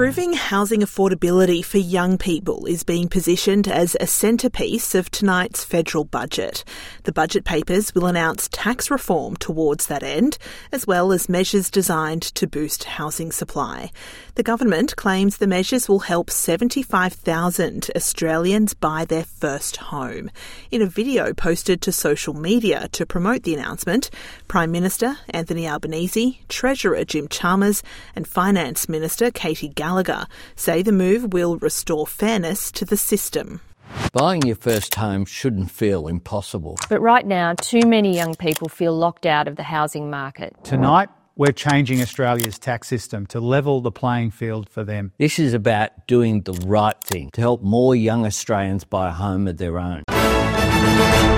Improving housing affordability for young people is being positioned as a centrepiece of tonight's federal budget. The budget papers will announce tax reform towards that end, as well as measures designed to boost housing supply. The government claims the measures will help 75,000 Australians buy their first home. In a video posted to social media to promote the announcement, Prime Minister Anthony Albanese, Treasurer Jim Chalmers and Finance Minister Katie Gallagher say the move will restore fairness to the system. Buying your first home shouldn't feel impossible. But right now, too many young people feel locked out of the housing market. Tonight, we're changing Australia's tax system to level the playing field for them. This is about doing the right thing to help more young Australians buy a home of their own.